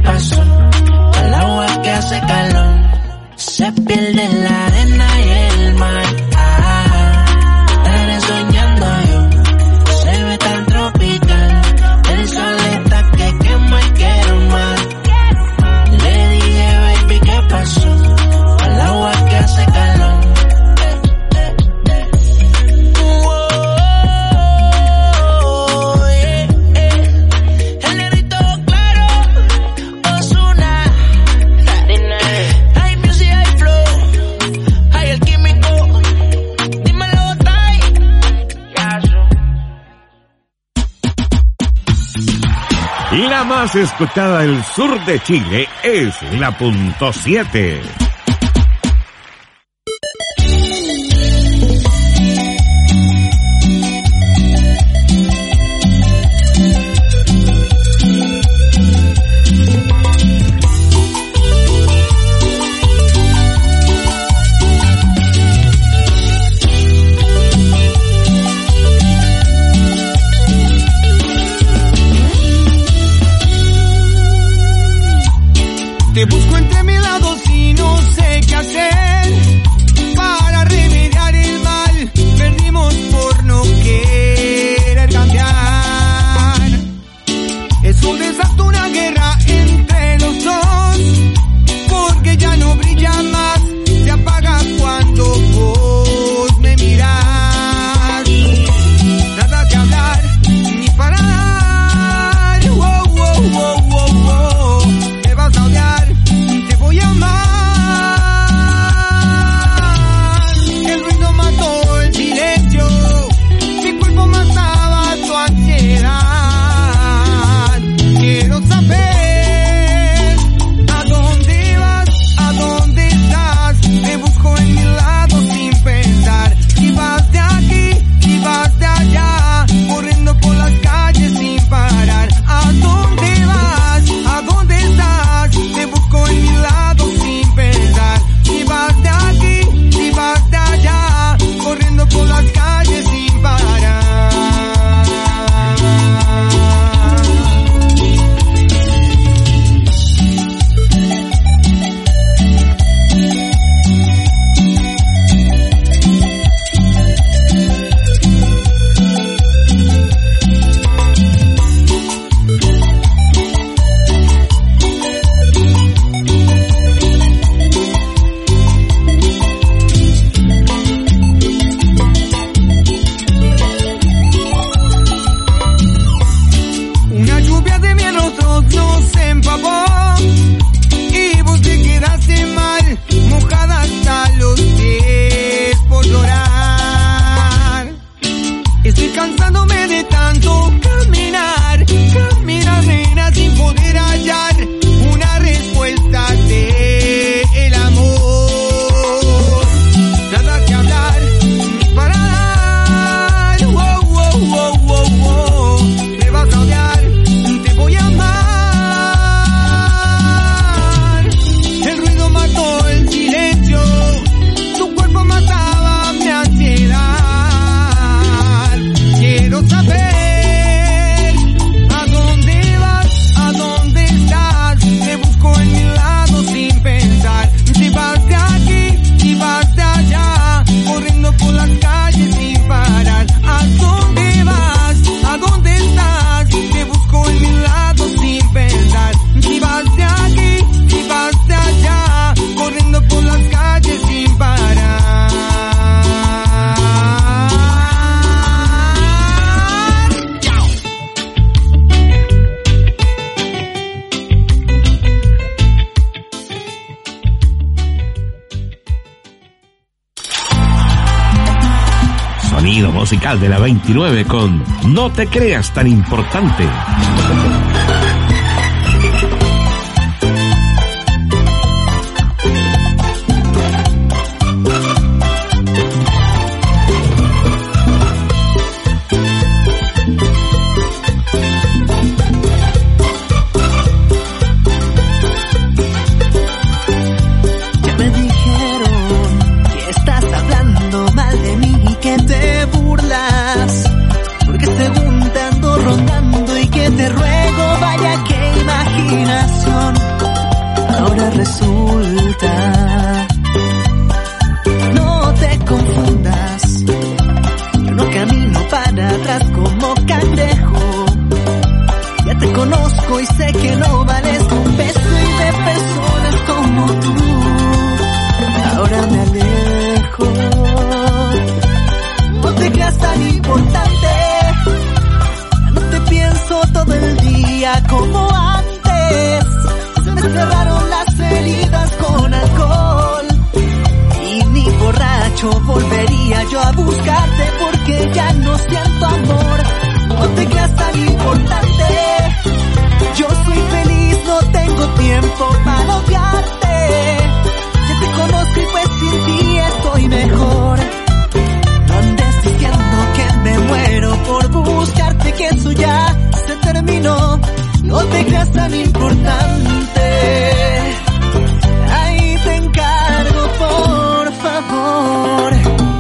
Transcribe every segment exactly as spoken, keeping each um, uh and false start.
pasó. El agua que hace calor se pierde en la arena y el mar. Ah, estaré soñando yo, se ve tan tropical. El sol está que quema y quiero más. Le dije, baby, ¿qué pasó? El agua que hace calor. La más escuchada del sur de Chile es la punto siete. Te busco entre mis lados y no sé qué hacer para remediar el mal. Perdimos por no querer cambiar. Es un desastre, una guerra entre los dos, porque ya no brilla más, se apaga cuando vos me miras. Nada que hablar ni parar. Wow, wow, wow, wow, wow. Me vas a odiar. Voy a amar. El ruido mató el silencio, mi cuerpo mataba tu ansiedad. Quiero saber a dónde vas, a dónde estás. Te busco en mi lado sin pensar. Si vas de aquí, si vas de allá, corriendo por las calles sin parar. ¿A dónde vas? ¿A dónde estás? Te busco en mi lado sin pensar. Si vas de aquí, si vas de allá, corriendo por las calles sin parar. Una lluvia de mi rostro nos empapó y vos te quedaste mal, mojada hasta los pies por llorar. Estoy cansándome de tanto caminar, caminar nena sin poder hallar una respuesta de el amor. Nada que hablar ni parar. Wow, wow, wow, wow, wow. Me vas a odiar. Te voy a amar. El ruido mató el silencio, tu cuerpo mataba mi ansiedad. Quiero saber a dónde vas, a dónde estás. Te busco en mi lado sin pensar. Si vas de aquí, si vas de allá, corriendo por las calles sin parar. ¿A dónde vas? ¿A dónde estás? Te busco en mi lado sin pensar. Si vas de aquí, si vas de allá, corriendo por las calles sin parar. Sonido musical de la veintinueve con No te creas tan importante. Ya me dijeron que estás hablando mal de mí y que te burlas, porque según te ando rondando y que te ruego conozco y sé que no vales un beso y de personas como tú. Ahora me alejo. No te creas tan importante. Ya no te pienso todo el día como antes. Se me cerraron las heridas con alcohol. Y ni borracho volvería yo a buscarte porque ya no siento amor. No te creas tan importante. Yo soy feliz, no tengo tiempo para odiarte. Ya te conozco y pues sin ti estoy mejor. No andes diciendo que me muero por buscarte, que eso ya se terminó. No te creas tan importante. Ahí te encargo, por favor.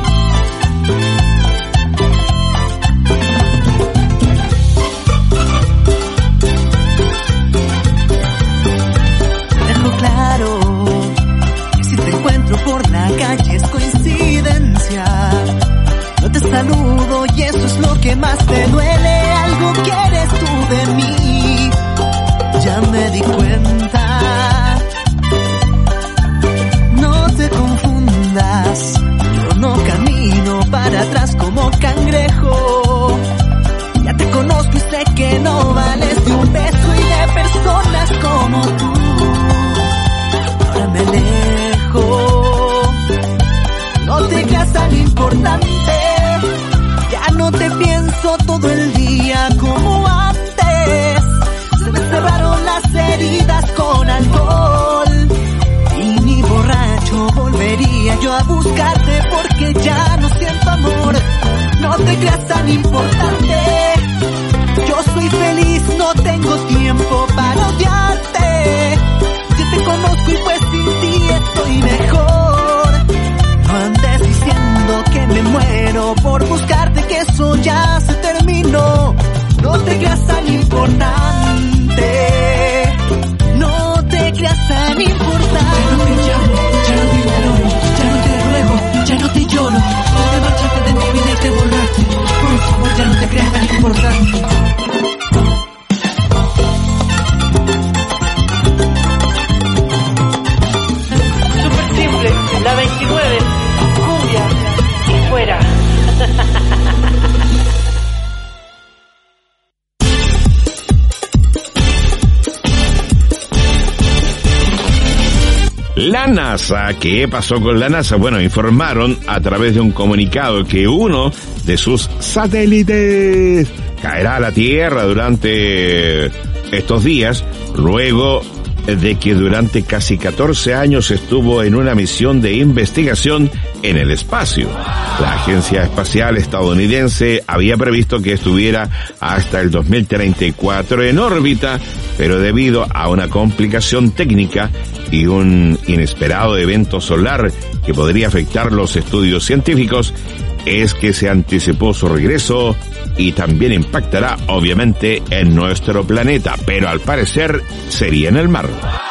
Dejo claro que si te encuentro por la calle es coincidencia. No te saludo y eso es lo que más te duele. Algo quieres tú de mí, ya me di cuenta. No te confundas, yo no camino para atrás como cangrejo. Ya te conozco y sé que no vales de un beso y de personas como tú. Ahora me alejo. No te creas tan importante. Ya no te pienso todo el día como antes. Se me cerraron las heridas con alcohol. Y ni borracho volvería yo a buscarte porque ya no siento amor. No te creas tan importante. Yo soy feliz, no tengo tiempo para odiarte. Yo te conozco y pues sin ti estoy mejor. No andes diciendo que me muero por buscarte, que eso ya se terminó. No te creas tan importante. No te creas tan importante. Ya no te llamo, ya no te imploro, ya no te ruego, ya no te lloro. Tú te marchaste de mi vida y te borraste. Por favor, ya no te creas tan importante. Súper simple, la veintinueve, cumbia y fuera. La NASA, ¿qué pasó con la NASA? Bueno, informaron a través de un comunicado que uno de sus satélites caerá a la Tierra durante estos días, luego de que durante casi catorce años estuvo en una misión de investigación en el espacio. La Agencia Espacial Estadounidense había previsto que estuviera hasta el dos mil treinta y cuatro en órbita, pero debido a una complicación técnica y un inesperado evento solar que podría afectar los estudios científicos, es que se anticipó su regreso y también impactará obviamente en nuestro planeta, pero al parecer sería en el mar.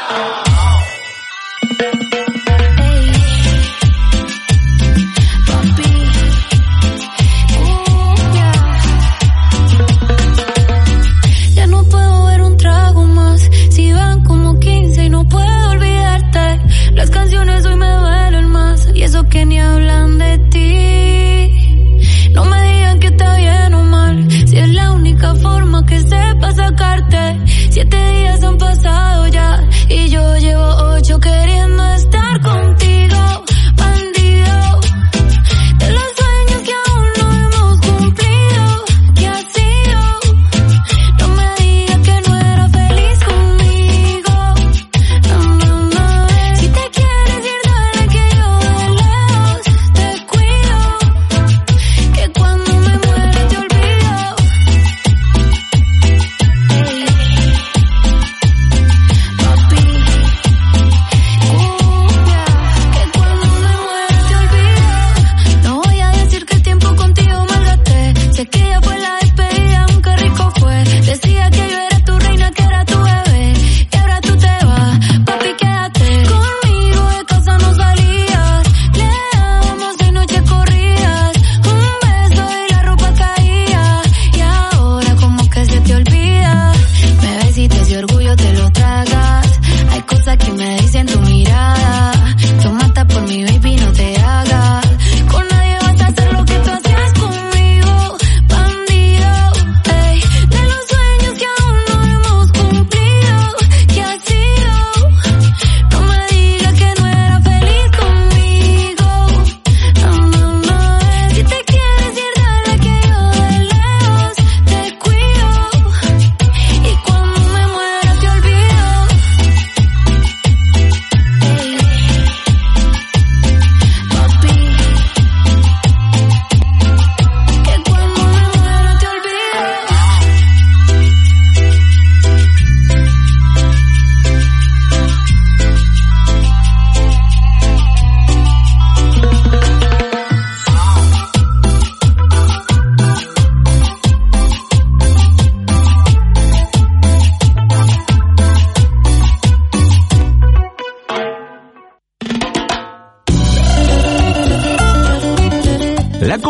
Ya no puedo ver un trago más, si van como quince y no puedo olvidarte. Las canciones hoy me duelen más y eso que ni hablan de ti. No me digan que está bien o mal, si es la única forma que sepa sacarte. Siete días han pasado ya y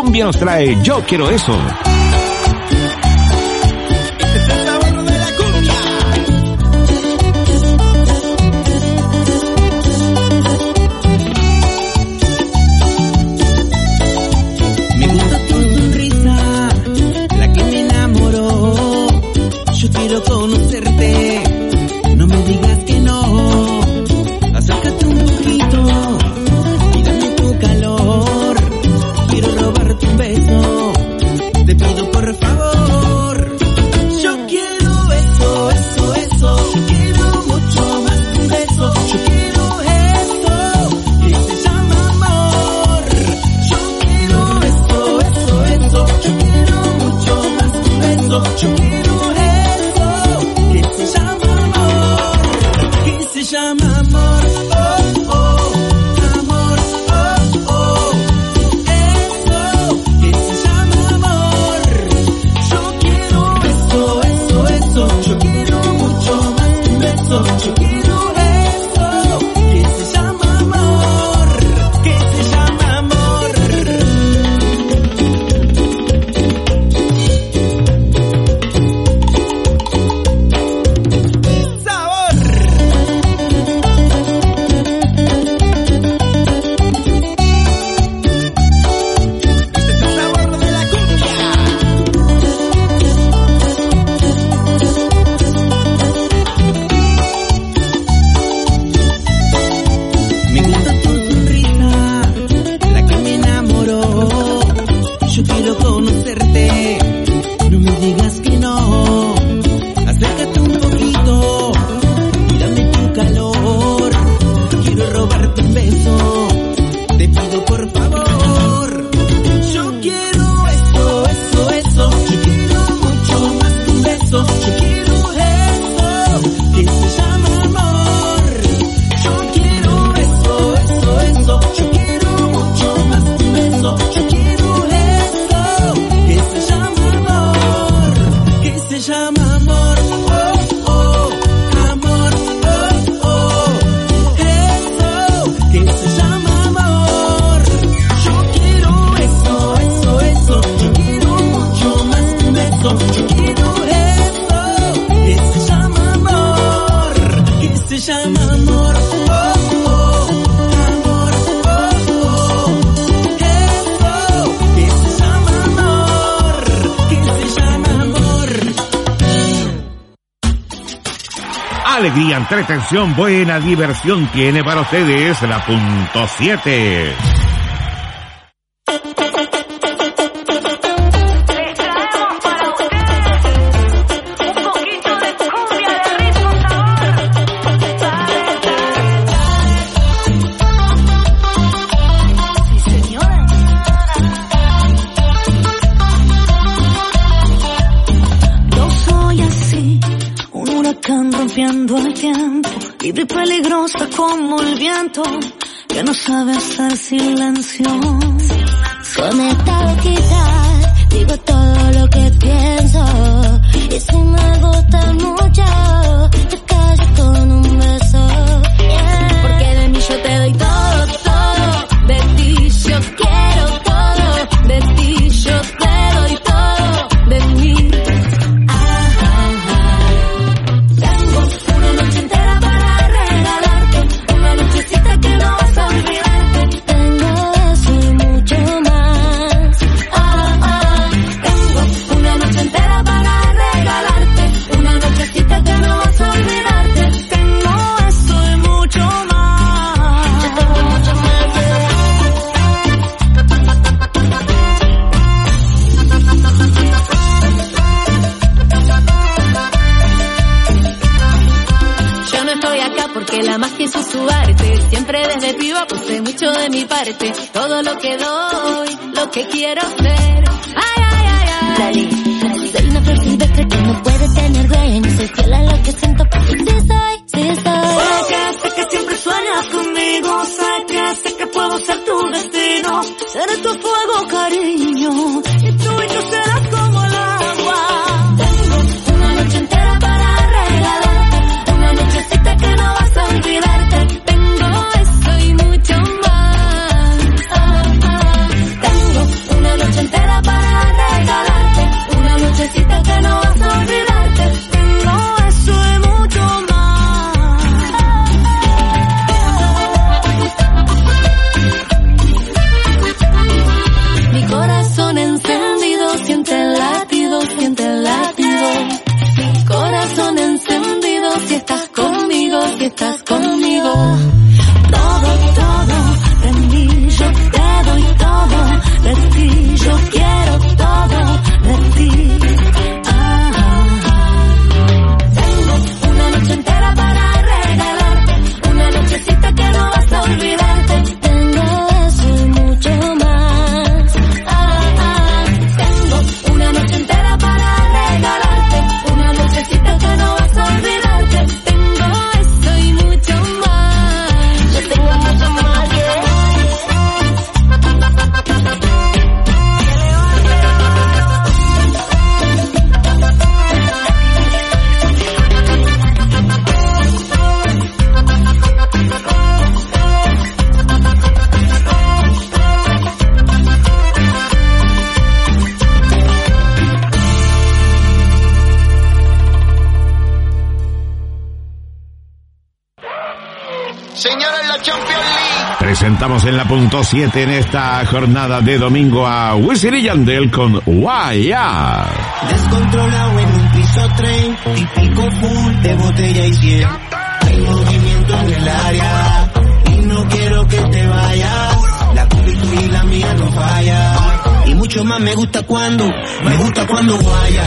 Cumbia nos trae Yo Quiero Eso. Quiero conocerte, no me digas que no. Acércate un poquito y dame tu calor. Quiero robarte un beso, te pido por favor. Yo quiero eso, eso, eso. Yo quiero mucho más que un beso. Yo quiero eso que se llama amor. Yo quiero eso, eso, eso. Yo quiero mucho más que un beso. Yo quiero se llama amor, oh, oh, amor, oh, oh, eso que se llama amor. Yo quiero eso, eso, eso. Yo quiero mucho más que un beso. Yo quiero eso que se llama amor, que se llama amor. Alegría, entretención, buena diversión tiene para ustedes la punto siete. Libre y peligrosa como el viento, que no sabe hacer silencio. Con esta boquita digo todo lo que pienso, y si me gusta mucho, te callo con un beso. Yeah. Porque de mí yo te doy todo, todo, de ti yo quiero todo, de ti yo te doy todo, de mí. Puse mucho de mi parte, todo lo que doy, lo que quiero ser. Ay, ay, ay, ay. Dale, dale. Soy una flor silvestre que no puede tener dueño. Soy fiel a lo que siento, porque sí soy, sí soy. Sé que, sé que siempre sueñas conmigo, sé que, sé que puedo ser tu destino. Seré tu fuego, cariño, y tú y yo serás como el agua. Tengo una noche entera para regalarte, una nochecita que no vas a olvidarte. Tengo eso y mucho más. Ah, ah. Tengo una noche estás conmigo. Todo, todo de mí, yo te doy todo de ti, yo quiero todo de ti. Ah, tengo una noche entera para regalarte, una nochecita que no vas a olvidarte. Tengo eso y mucho más. Ah, ah, tengo una noche entera para regalarte, una nochecita que no vas a olvidarte. Tengo eso y mucho más. Yo tengo mucho más. Señores, la Champions League. Presentamos en la punto siete en esta jornada de domingo a Wisin y Yandel con Guaya. Descontrolado en un piso tren, típico full de botella y cien. Hay movimiento en el área y no quiero que te vayas. La cubitud y la mía no falla. Y mucho más me gusta cuando, me gusta cuando guaya.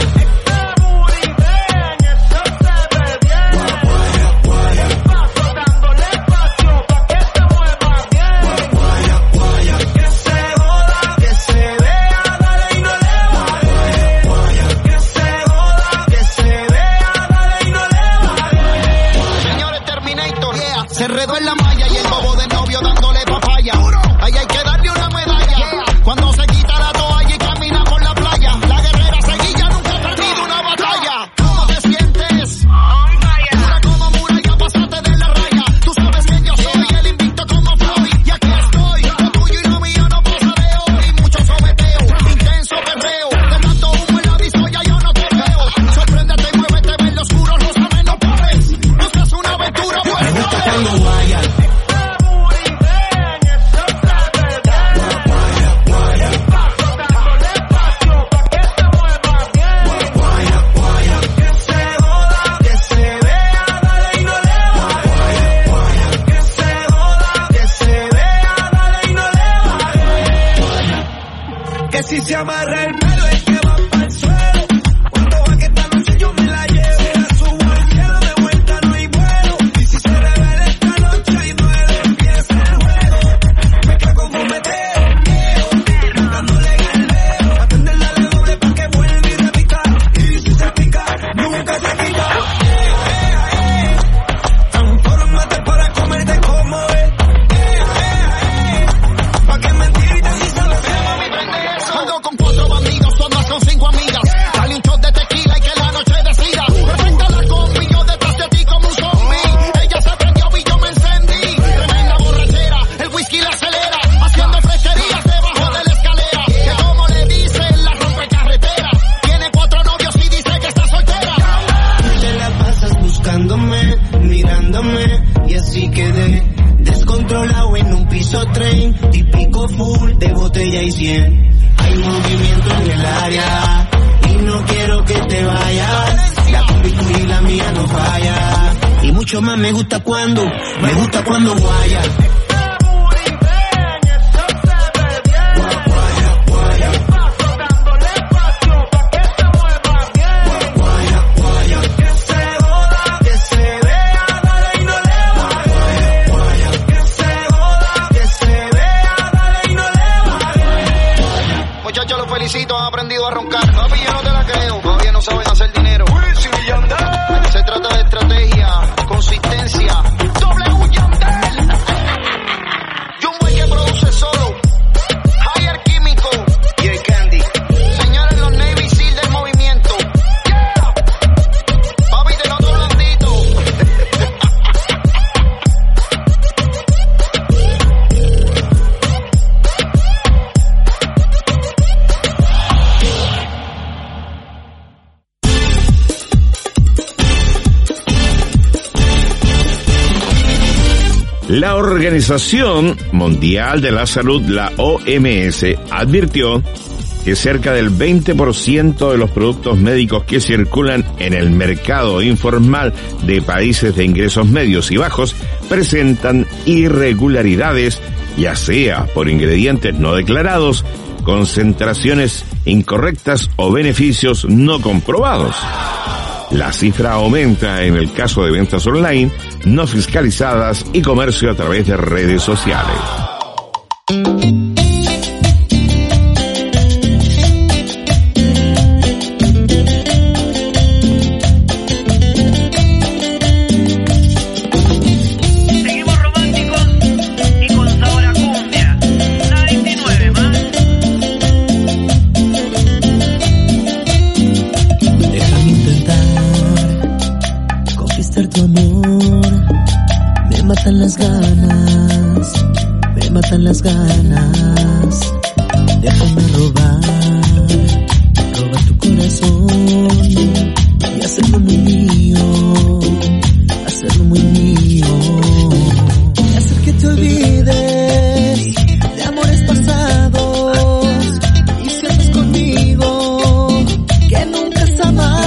Se enredó en la malla y el bobo del novio dándole papaya. Ahí hay que darle una medalla. Cuando se quita la toalla y camina por la playa. La guerrera seguilla nunca ha perdido una batalla. ¿Cómo te sientes? Dura como muralla, pásate de la raya. Tú sabes que yo soy el invicto como Floyd. Y aquí estoy, lo tuyo y lo mío no pasa de hoy. Mucho sobeteo, intenso perreo. Te mando humo en la bisoya, yo no te veo. Sorpréndete y muévete, ven lo oscuro, rózame, no pares. No seas una aventura, pues. Cuando guaya. Que si se amarra el pelo es que va para el suelo. Cuando va que esta noche yo me la llevo. Si la subo al cielo de vuelta no hay vuelo. Y si se revela esta noche hay duelo, empieza el juego. Mezcla con fumeteo, miedo, dándole en el dedo. Atenderla de doble pa' que vuelva y repita. Y si se pica, nunca se quita. Eh, eh, eh. Transfórmate para comerte como es. Eh, eh, eh. Pa' que mentiras y sabes. Ando con cuatro bandidos, tú andas con cinco amigas. Dale un shot de tequila y que la noche decida. Perfecta la combi, yo detrás de ti como un zombie. Ella se prendió y yo me encendí. Tremenda borrachera, el whisky la acelera. Haciendo fresquerías debajo de la escalera. Que como le dicen, la rompe carretera. Tiene cuatro novios y dice que está soltera. Te la pasas buscándome, mirándome y así quedé descontrolado en un piso tren, típico full de botella y cien. Hay movimiento en el área y no quiero que te vayas. La cubitud y la mía no falla. Y mucho más me gusta cuando, me gusta cuando guaya. Muchachos, los felicito, han aprendido a roncar. Papi, yo no te la creo, todavía no saben hacer dinero. Se trata de estrategia, consistencia. W Yandel. Y un güey que produce solo. Higher Químico y el Candy. Señores, los Navy Seal del movimiento. Yeah. Papi, te noto blandito. La Organización Mundial de la Salud, la O M S, advirtió que cerca del veinte por ciento de los productos médicos que circulan en el mercado informal de países de ingresos medios y bajos presentan irregularidades, ya sea por ingredientes no declarados, concentraciones incorrectas o beneficios no comprobados. La cifra aumenta en el caso de ventas online, no fiscalizadas y comercio a través de redes sociales. Las ganas, me matan las ganas. Déjame robar, robar tu corazón y hacerlo muy mío, hacerlo muy mío. Y hacer que te olvides de amores pasados y sientas conmigo que nunca has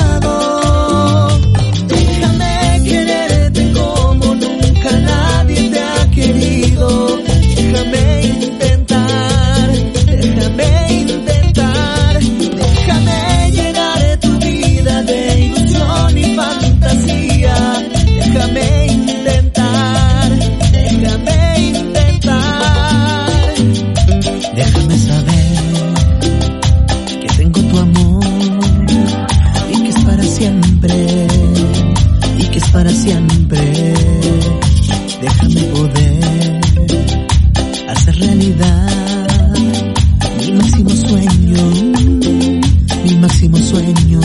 amado. Déjame quererte como nunca nadie te ha querido. Déjame intentar, déjame intentar, déjame llenar tu vida de ilusión y fantasía. Déjame intentar, déjame intentar, déjame saber que tengo tu amor y que es para siempre, y que es para siempre. Déjame poder hacer realidad mi máximo sueño, mi máximo sueño.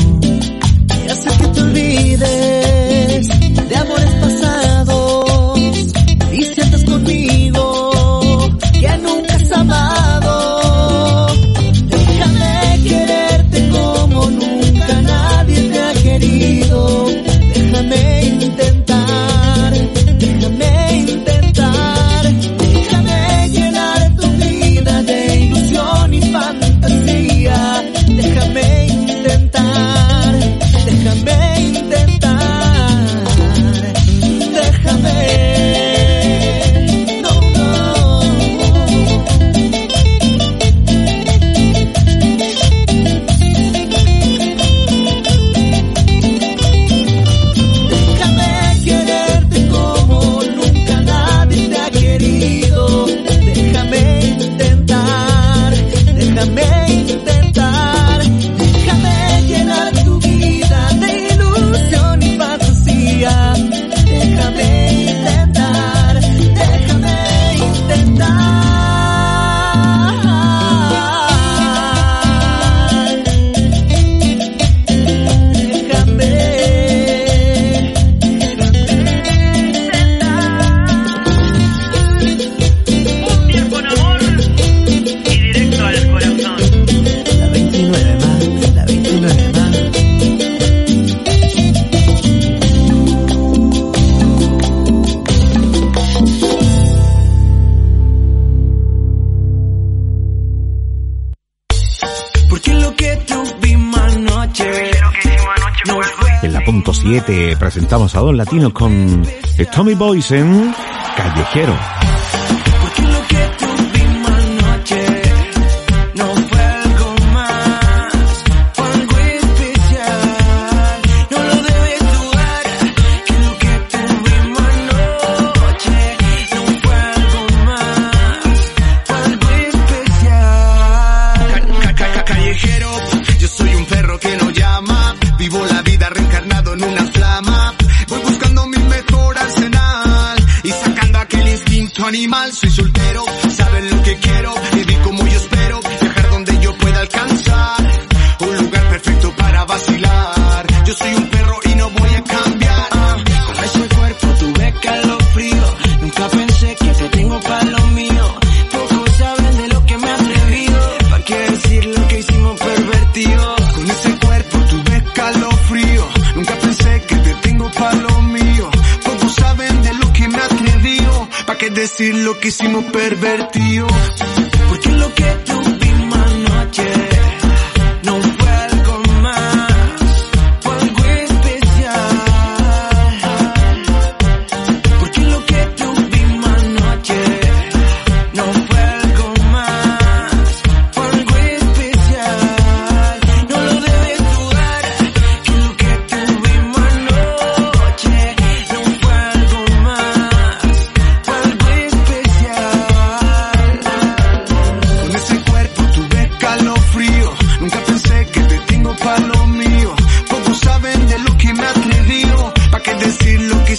Y hacer que te olvides de amores pasados y sientas conmigo que nunca has amado. Déjame quererte como nunca nadie te ha querido. Déjame intentar, déjame intentar, déjame llenar tu vida de ilusión y fantasía. Déjame intentar, déjame intentar, déjame, no, no. Déjame quererte como nunca nadie te ha querido. Déjame intentar, déjame intentar, déjame llenar tu vida de ilusión y fantasía. Déjame intentar, déjame intentar. Cumbia con amor y directo al corazón. La veintinueve más, la veintinueve más. Porque lo que tuvimos anoche no fue. En la punto siete presentamos a Don Latino con Tommy Boyce en Callejero. Porque lo que tuvimos anoche no fue algo más, fue algo especial. No lo debes dudar, que lo que tuvimos anoche no fue algo más, fue algo especial. Ca- ca- ca- Callejero, yo soy un perro que no llama, vivo la vida reencarnado en una flama. Voy buscando mi mejor arsenal y sacando aquel instinto animal. Soy soltero, saben lo que quiero, vivir como yo espero, viajar donde yo pueda alcanzar, un lugar perfecto para vacilar. Yo soy un perro y no voy a cambiar. Ah, con ese cuerpo tuve calofrío, nunca pensé que te tengo para lo mío. Pocos saben de lo que me he atrevido, pa' qué decir lo que hicimos pervertido. Con ese cuerpo tuve calofrío, nunca pensé que te tengo para lo mío. Pocos saben de lo que me he atrevido, pa' qué decir lo que hicimos pervertido. Porque lo que tuvimos anoche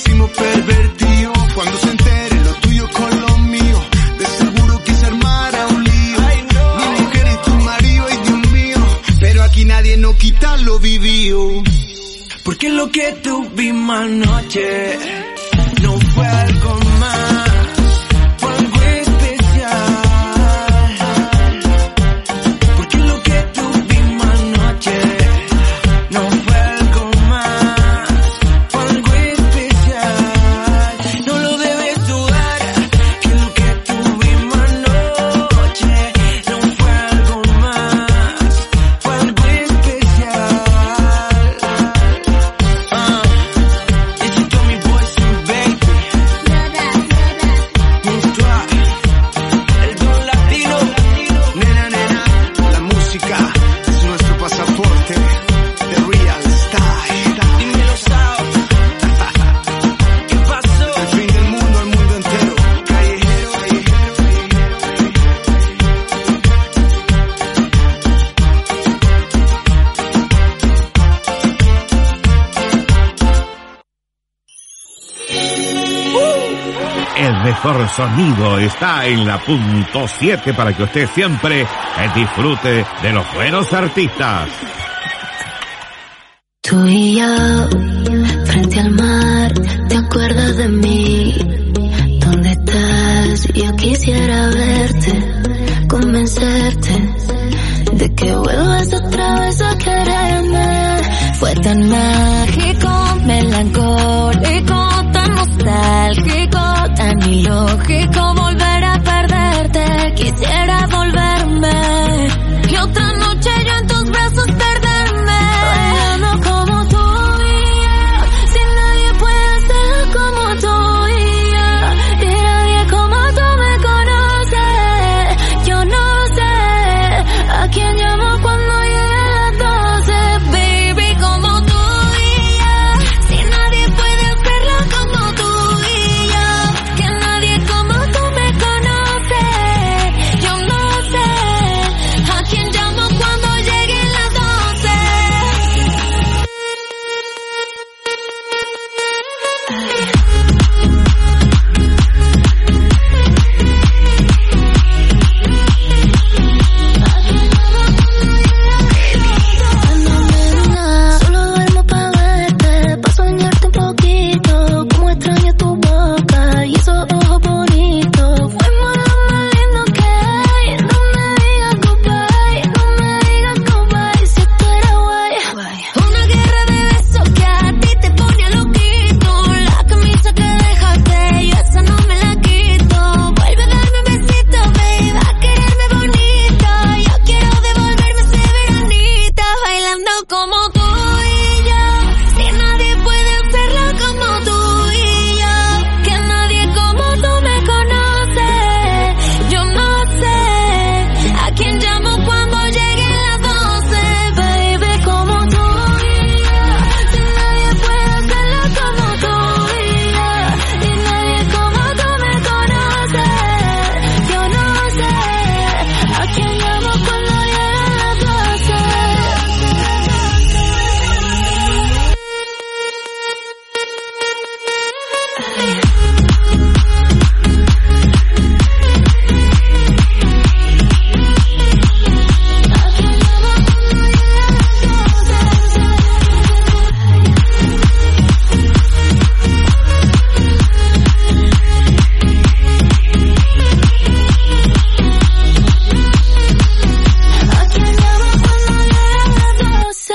hicimos pervertido. Cuando se entere lo tuyo con lo mío, de seguro que se armara un lío. Mi mujer y tu marido, ay Dios mío, pero aquí nadie nos quita lo vivido. Porque lo que tuvimos anoche no fue algo más, fue algo especial. Porque lo que tuvimos anoche no fue algo más, fue algo especial. No lo debes dudar, que lo que tuvimos anoche no fue algo más, fue algo especial. Uh, this is Tommy Boys and Baby. Junto a el Don Latino. Nena, nena, la música es nuestro pasaporte. The real style. Dímelo, Sao. ¿Qué pasó? El fin del mundo al mundo entero. Callejero, callejero, El mejor sonido está en la punto siete para que usted siempre disfrute de los buenos artistas. Tú y yo, frente al mar, ¿te acuerdas de mí? ¿Dónde estás? Yo quisiera verte, convencerte de que vuelvas otra vez a quererme. Fue tan mágico, melancólico, tan nostálgico, tan ilógico volver a perderte. Quisiera volverme y otra noche yo en tus brazos perderme, bailando como tú y yo. Si nadie puede hacerlo como tú y yo, y nadie como tú me conoce. Yo no sé a quién llamo cuando llegue las doce, baby, como tú y yo. Si nadie puede hacerlo como tú y yo, que nadie como tú me conoce. Yo no sé a quién llamo cuando lleguen las doce. Solo duermo pa' verte, pa' soñarte un poquito. Como extraño tu boca y esos ojos bonitos. Fuimos lo más lindo que hay. No me digas goodbye, no me digas goodbye, si esto era guay. Una guerra de besos que a ti te pone loquito. La camisa que dejaste, yo esa no me la quito. Vuelve a darme un besito, baby, a quererme bonito. Yo quiero devolverme ese veranito, bailando como tú y yo. Si nadie puede hacerlo como tú y yo, que nadie como tú me conoce. Yo no sé a quién llamo cuando lleguen las doce, baby, como tú y yo. Si nadie puede hacerlo como tú y yo, y nadie como tú me conoce. Yo no sé a quién llamo cuando lleguen las doce. ¿A quién llamo cuando lleguen las doce?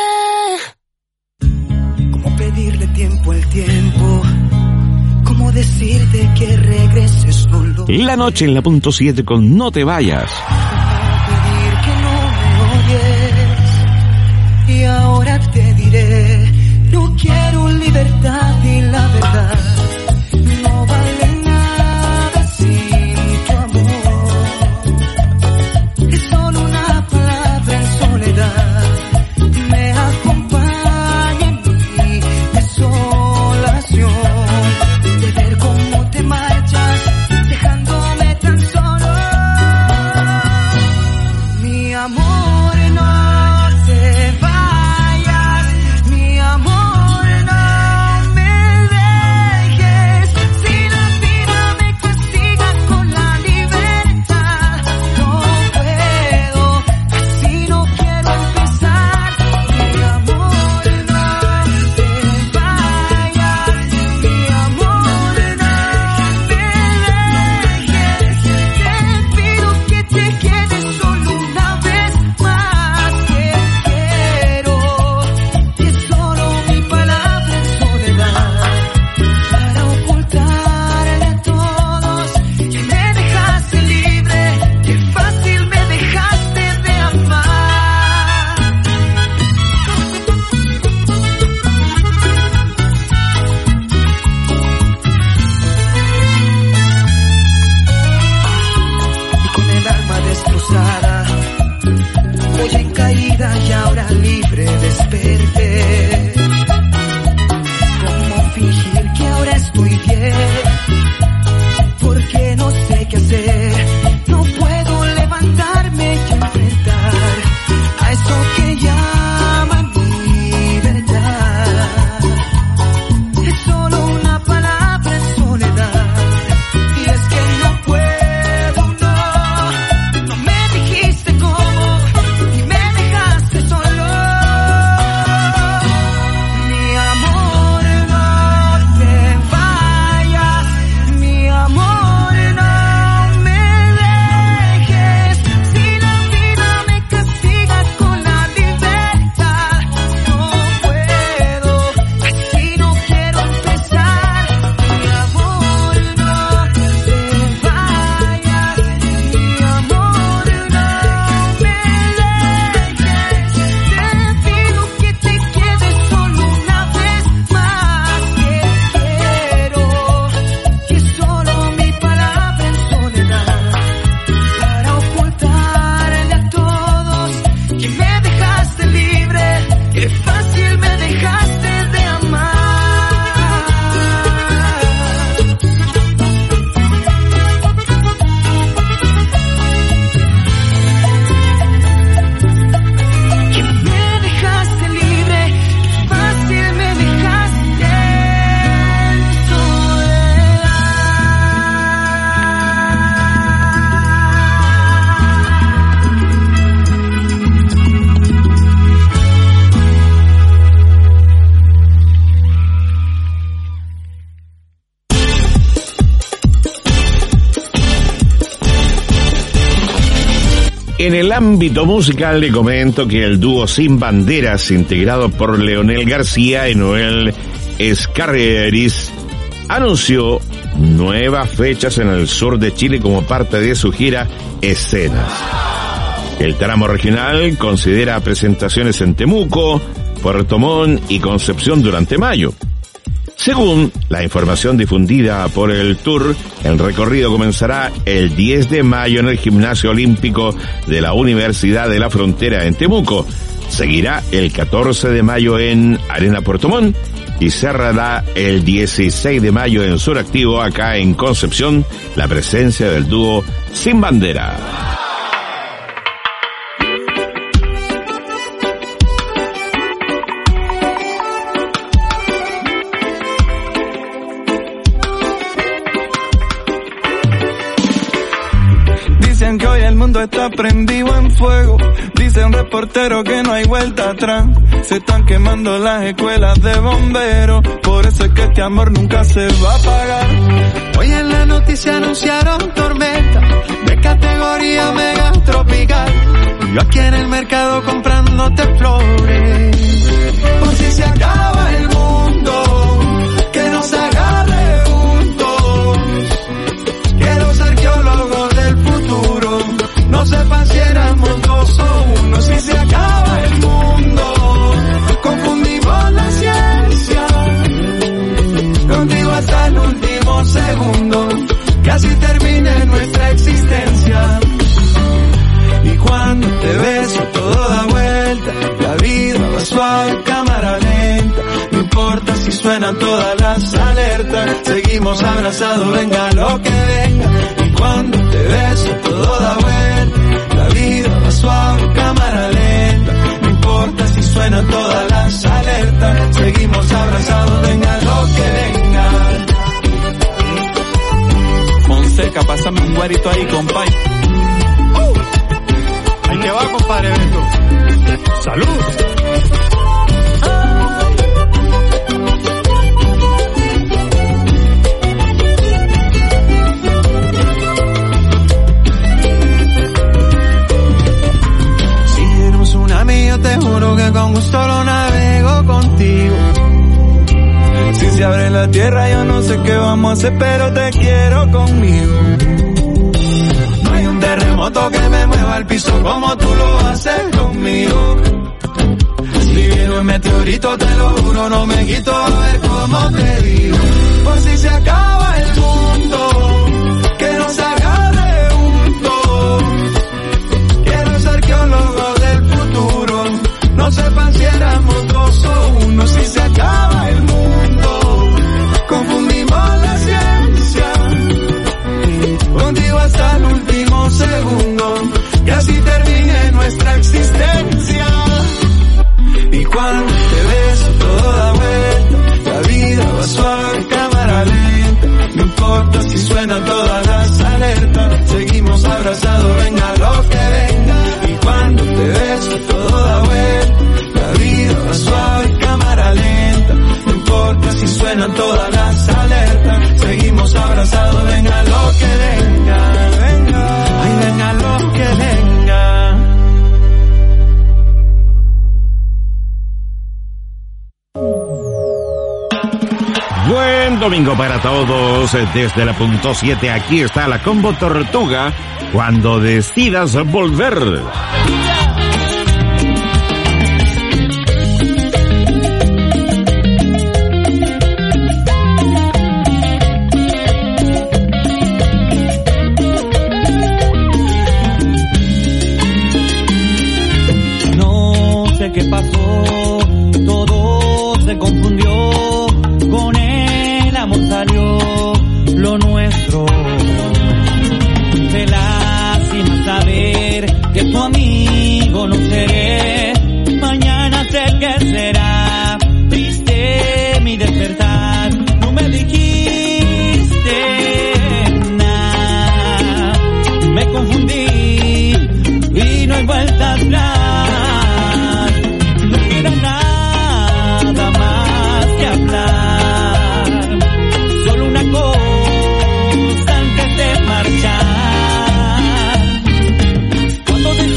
¿cómo pedirle tiempo al tiempo? ¿Cómo decirte que regreses solo? La noche en la punto siete con No Te Vayas. Pedir que no me oyes, y ahora te diré, no quiero libertad y la verdad no vale nada sin tu amor. Es solo una palabra en soledad, me acompaña en mi desolación, de ver cómo te marchas dejándome tan solo. Mi amor, no te vayas, mi amor, no me En el ámbito musical le comento que el dúo Sin Banderas, integrado por Leonel García y Noel Scarreris, anunció nuevas fechas en el sur de Chile como parte de su gira Escenas. El tramo regional considera presentaciones en Temuco, Puerto Montt y Concepción durante mayo. Según la información difundida por el tour, el recorrido comenzará el diez de mayo en el Gimnasio Olímpico de la Universidad de la Frontera en Temuco. Seguirá el catorce de mayo en Arena Puerto Montt y cerrará el dieciséis de mayo en Suractivo, acá en Concepción, la presencia del dúo Sin Bandera. Dicen que hoy el mundo está prendido en fuego. Dice un reportero que no hay vuelta atrás. Se están quemando las escuelas de bomberos. Por eso es que este amor nunca se va a apagar. Hoy en la noticia anunciaron tormenta de categoría mega tropical. Yo aquí en el mercado comprándote flores. Por si se acaba el mundo, que nos agarre juntos. Que los arqueólogos del futuro no sepan si éramos dos o uno. Si se acaba el mundo, confundimos la ciencia. Contigo hasta el último segundo, que así termine nuestra existencia. Y cuando te beso todo da vuelta, la vida va suave, cámara lenta. No importa si suenan todas las alertas, seguimos abrazados, venga lo que venga. Y cuando te beso todo da vuelta, la vida va suave, cámara lenta. No importa si suenan todas las alertas, seguimos abrazados, venga lo que venga. Fonseca, pásame un guarito ahí, compay. Ahí te va, compadre Beto. ¡Salud! Si eres un tsunami, yo te juro que con gusto lo navego contigo. Si se abre la tierra, yo no sé qué vamos a hacer, pero te quiero conmigo. Terremoto que me mueva el piso como tú lo haces conmigo. Si viene un meteorito te lo juro, no me quito, a ver cómo te digo. Por si se acaba el mundo, que nos agarre juntos. Que los arqueólogos del futuro no sepan si éramos dos o uno. Si se acaba el mundo, confundimos la ciencia. Contigo hasta el último segundo, que así termine nuestra existencia. Y cuando te beso todo da vuelta, la vida va suave, cámara lenta. No importa si suenan todas las alertas, seguimos abrazados, venga lo que venga. Y cuando te beso todo da vuelta, la vida va suave, cámara lenta. No importa si suenan todas las alertas, seguimos abrazados, venga lo que venga. Venga, ay, venga lo que venga. Buen domingo para todos. Desde la punto siete, aquí está la Combo Tortuga. Cuando decidas volver. ¿Qué pasó? Todo se confundió, con el amor salió lo nuestro. Te lástima saber que tu amigo no seré, mañana sé que será triste mi despertar. No me dijiste nada, me confundí y no hay vuelta atrás. Cuando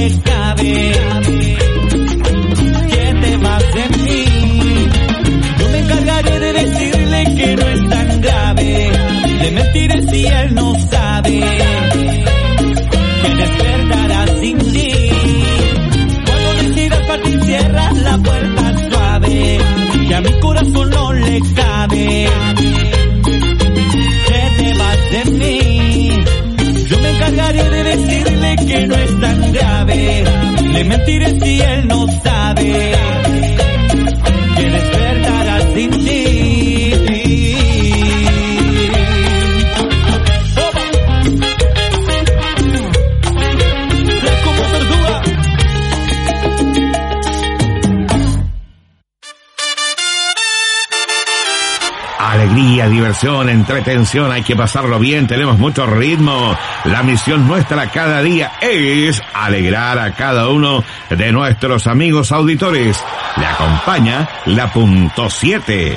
le cabe. Que te vas de mí. Yo me encargaré de decirle que no es tan grave. Le mentiré si él no sabe que despertará sin ti. Cuando decidas partir cierras la puerta suave, que a mi corazón no le cabe. Que te vas de mí. Yo me encargaré de decirle que no es tan grave. Le mentiré si él no sabe que despertará sin ti. Alegría, diversión, entretención, hay que pasarlo bien, tenemos mucho ritmo. La misión nuestra cada día es alegrar a cada uno de nuestros amigos auditores. Le acompaña la punto siete.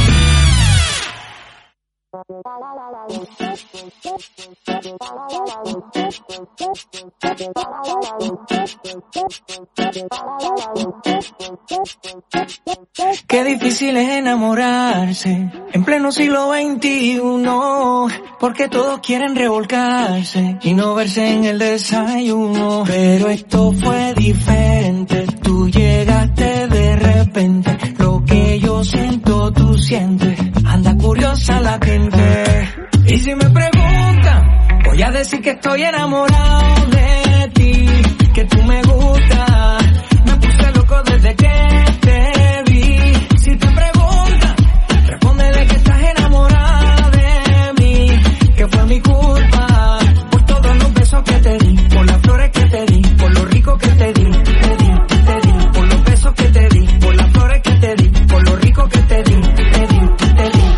Qué difícil es enamorarse en pleno siglo veintiuno, porque todos quieren revolcarse y no verse en el desayuno. Pero esto fue diferente, tú llegaste de repente, lo que yo siento tú sientes, anda curiosa la gente. Y si me preguntan, voy a decir que estoy enamorado de ti, que tú me gustas, me puse loco desde que te vi. Si te preguntan, respóndele que estás enamorada de mí, que fue mi culpa, por todos los besos que te di, por las flores que te di, por lo rico que te di, te di, te di, por los besos que te di, por las flores que te di, por lo rico que te di, te di, te di.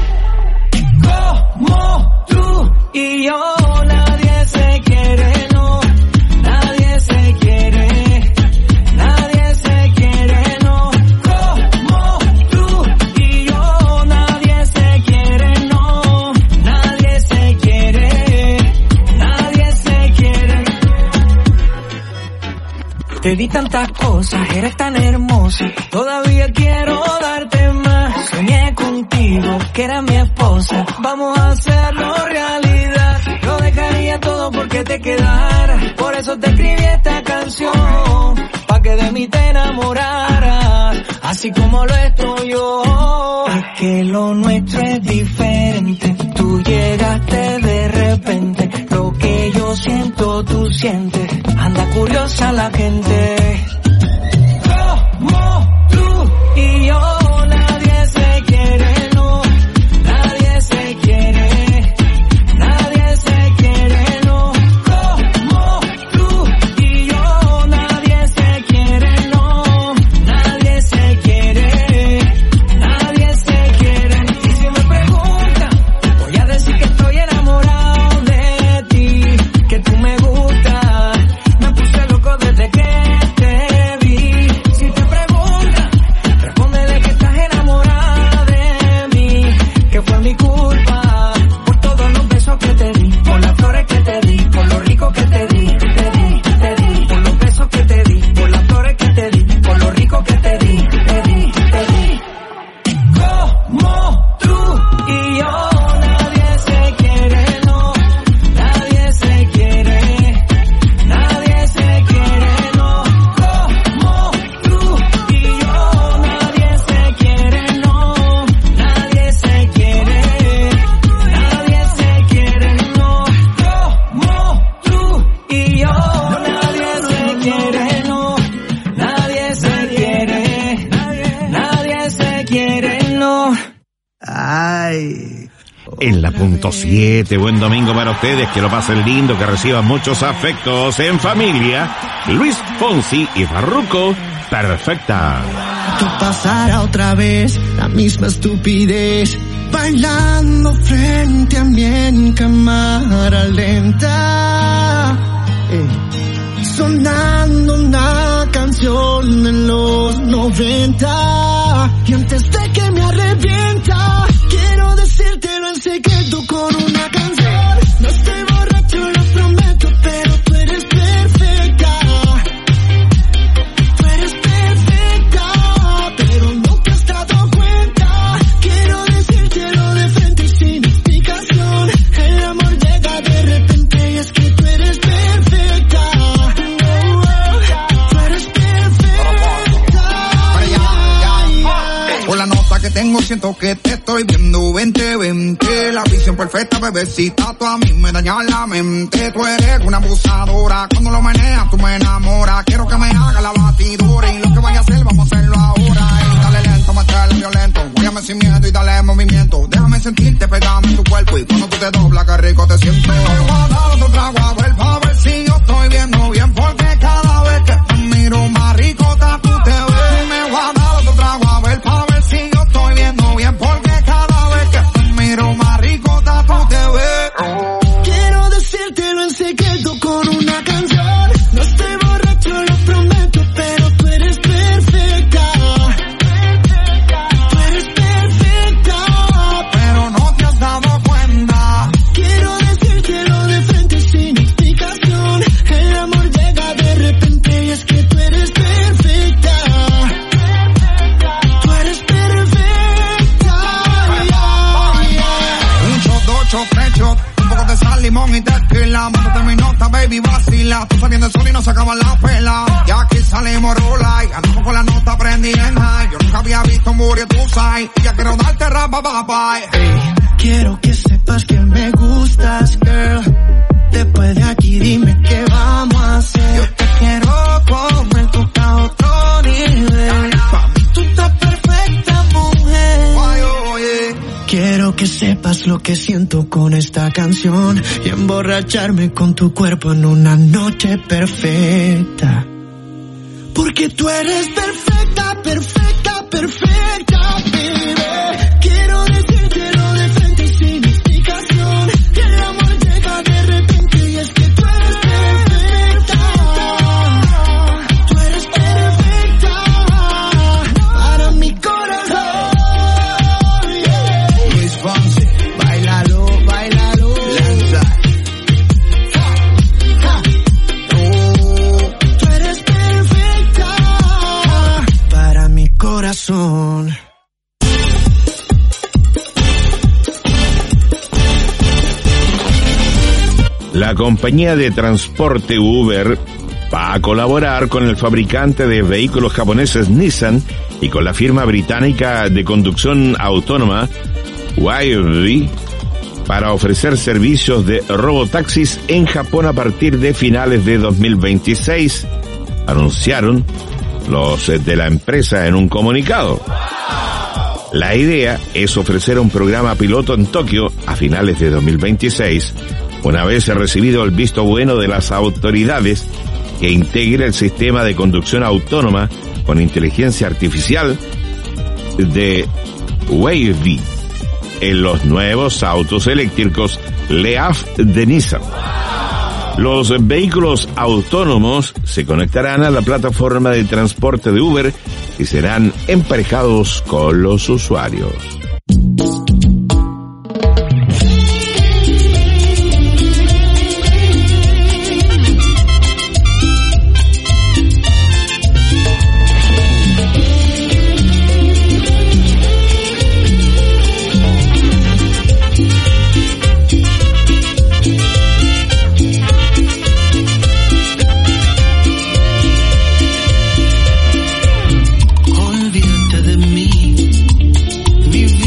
Como tú y yo, nadie se quiere, no, nadie se quiere, nadie se quiere, no. Como tú y yo, nadie se quiere, no, nadie se quiere, nadie se quiere. Te di tantas cosas, eres tan hermosa, todavía quiero darte más. Soñé contigo, que era mi esposa, vamos a hacerlo realidad. Lo dejaría todo porque te quedaras, por eso te escribí esta canción, pa' que de mí te enamoraras, así como lo estoy yo. Es que lo nuestro es diferente, tú llegaste de repente, lo que yo siento tú sientes, anda curiosa la gente. Como tú y yo, nadie se quiere, no, nadie se quiere, nadie se quiere, no. Como tú y yo, nadie se quiere, no, nadie se quiere, nadie se quiere. Y si me preguntan, voy a decir que estoy enamorado de ti, que tú me gustas, me puse loco desde que te vi. Si te preguntan, respóndele que estás enamorada de mí, que fue mi culpa, por todos los besos que te di, por las flores que te di, por lo rico que te di, te di, te di, por los besos que te di, por las flores que te di, por lo rico que te di, te di, te di. Como tú y yo, nadie se quiere, no, nadie se quiere, nadie se quiere, no. Como tú y yo, nadie se quiere, no, nadie se quiere, nadie se quiere, no. Como tú y yo, nadie se quiere, no, nadie se quiere, nadie se quiere, no. Ay. En la punto siete, buen domingo para ustedes, que lo pasen lindo, que reciban muchos afectos en familia. Luis Fonsi y Farruko, perfecta. Que pasara otra vez la misma estupidez, bailando frente a mí en cámara lenta, eh, sonando una canción de los noventa, y antes de que me arrepienta, quiero decírtelo en secreto con una canción. No estoy borracho, lo prometo, pero tú eres perfecta. domingo siento que te estoy viendo veinte veinte. La visión perfecta, bebecita, tú a mí me dañas la mente. Tú eres una abusadora, cuando lo meneas tú me enamoras. Quiero que me haga la batidora y lo que vaya a hacer vamos a hacerlo ahora. Ey, dale lento, métele violento, guáyame sin miedo y dale movimiento. Déjame sentirte, pegame en tu cuerpo y cuando tú te doblas que rico te siento. Me voy a dar otro trago a ver, pa' ver si yo estoy viendo bien, porque cada vez que te miro más ricota tú te ves. Me voy a dar otro trago a ver, pa' ver si yo estoy viendo bien, porque cada vez que te miro más ricota tú te ves. Quiero decírtelo en secreto con una canción. No estoy borracho, lo prometo, pero tú eres perfecta. Tú eres perfecta, pero no te has dado cuenta. quiero decírtelo de frente sin explicación. El amor llega de repente y es que tú eres perfecta. Tú eres perfecta. Un shot, dos shot, tres shot, un poco de sal, limón y tequila. Mándate mi nota, baby, vacila. Tú saliendo el sol y no se acaban la pela. Y aquí salimos rola y andamos con la nota prendida en high. Yo nunca había visto un booty tu side. Y ya quiero darte rapa, bye, bye. Ey, quiero que sepas que me gustas, girl. Después de aquí dime qué vamos a hacer. Yo te quiero comer, tú estás a otro nivel. Pa' mí tú estás perfecta, mujer. Ay, oye. Quiero que sepas lo que siento con esta canción y emborracharme con tu cuerpo en una noche perfecta. Porque tú eres perfecta, perfecta, perfecta, baby. Quiero decírtelo de frente y sin explicación. Que el amor llega de repente y es que tú eres perfecta. Tú eres perfecta para mi corazón. Luis Fonsi, bailalo, bailalo. Lanza. Tú eres perfecta para mi corazón. La compañía de transporte Uber va a colaborar con el fabricante de vehículos japoneses Nissan y con la firma británica de conducción autónoma Wayve para ofrecer servicios de robotaxis en Japón a partir de finales de dos mil veintiséis, anunciaron los de la empresa en un comunicado. La idea es ofrecer un programa piloto en Tokio a finales de dos mil veintiséis, una vez recibido el visto bueno de las autoridades que integre el sistema de conducción autónoma con inteligencia artificial de Wayve en los nuevos autos eléctricos Leaf de Nissan. Los vehículos autónomos se conectarán a la plataforma de transporte de Uber y serán emparejados con los usuarios. Olvídate de mí, mi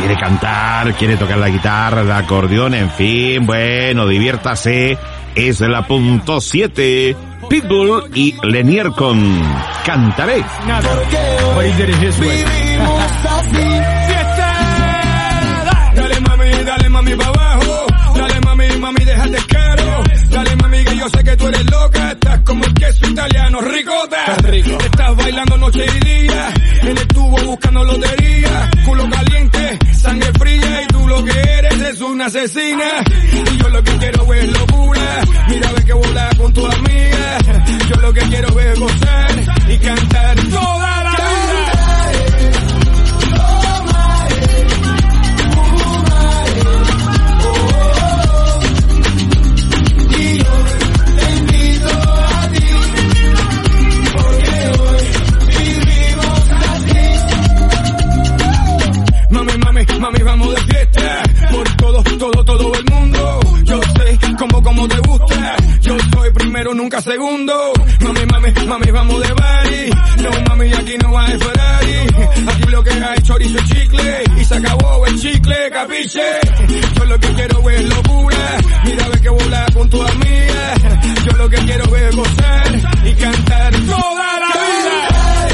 quiere cantar, quiere tocar la guitarra, el acordeón, en fin, bueno, diviértase. Es la punto siete. Pitbull y Lenier con Cantaré. Dale mami, dale mami pa' abajo. Dale mami, mami, déjate caro. Dale mami que yo sé que tú eres loca. Estás como el queso italiano, ricota. Rico. Estás bailando noche y día. En el tubo buscando lotería. Culo caliente, sangre fría. Y tú lo que eres es una asesina. Y yo lo que quiero es locura. Mira ve que vola con tu amiga. Yo lo que quiero es gozar y cantar toda la vida. Mami, vamos de fiesta, por todo, todo, todo el mundo. Yo sé cómo, cómo te gusta. Yo soy primero, nunca segundo. Mami, mami, mami, vamos de party. No, mami, aquí no hay Ferrari. Aquí lo que hay chorizo y chicle. Y se acabó el chicle, capiche. Yo lo que quiero es locura. Mira, ve que vola con tu amiga. Yo lo que quiero es gozar y cantar toda la vida.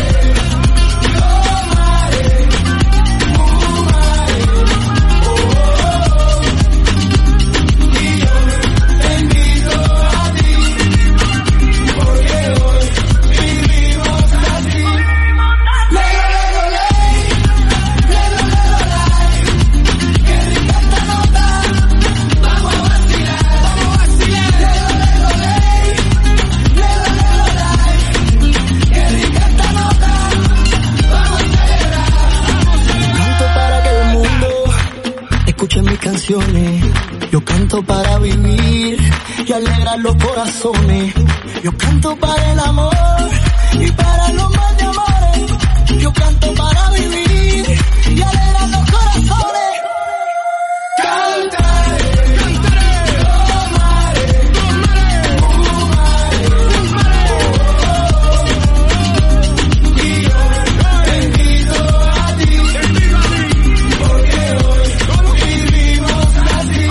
Yo canto para vivir y alegrar los corazones. Yo canto para el amor y para los mal de amores. Yo canto para vivir y alegrar los corazones. Cantaré, cantaré, tomaré, tomaré, fumaré. Y yo te invito a ti, porque hoy vivimos así.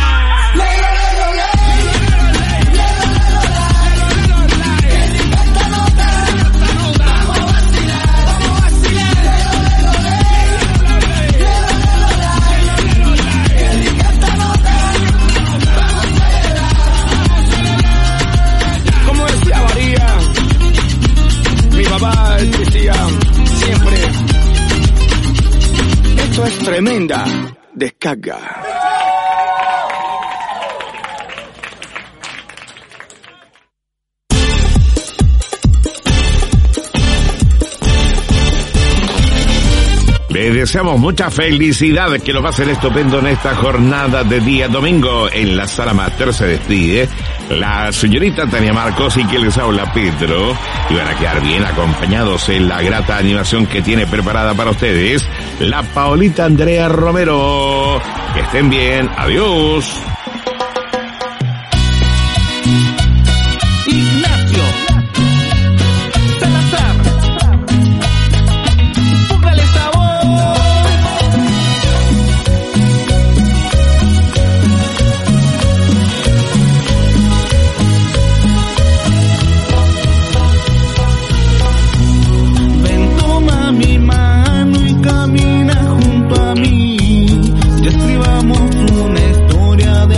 Decía siempre, esto es tremenda descarga. Les deseamos mucha felicidad, que lo pasen estupendo en esta jornada de día domingo. En la sala máster se despide la señorita Tania Marcos y que les habla Pedro. Y van a quedar bien acompañados en la grata animación que tiene preparada para ustedes la Paolita Andrea Romero. Que estén bien, adiós. Ignacio Salazar, póngale sabor. Ven, toma mi mano y camina junto a mí. Y escribamos una historia de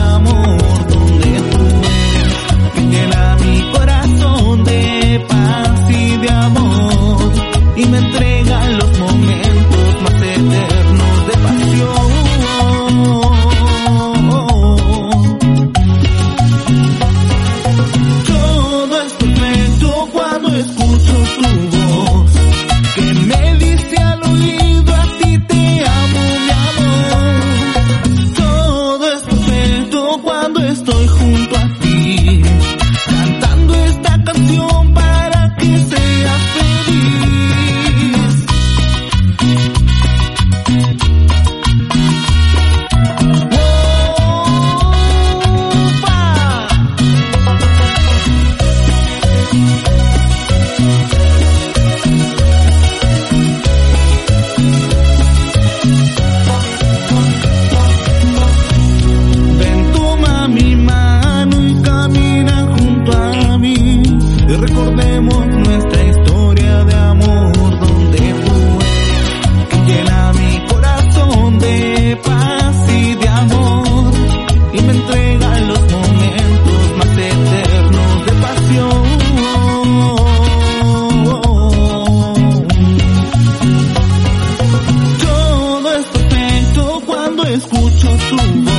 su